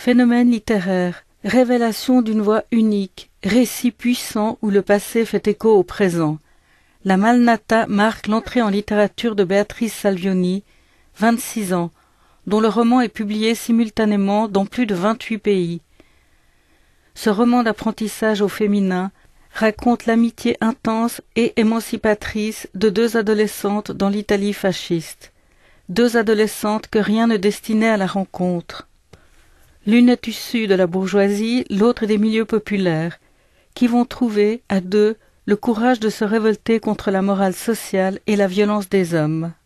Phénomène littéraire, révélation d'une voix unique, récit puissant où le passé fait écho au présent. La Malnata marque l'entrée en littérature de Béatrice Salvioni, 26 ans, dont le roman est publié simultanément dans plus de 28 pays. Ce roman d'apprentissage au féminin raconte l'amitié intense et émancipatrice de deux adolescentes dans l'Italie fasciste. Deux adolescentes que rien ne destinait à la rencontre. L'une est issue de la bourgeoisie, l'autre des milieux populaires, qui vont trouver, à deux, le courage de se révolter contre la morale sociale et la violence des hommes.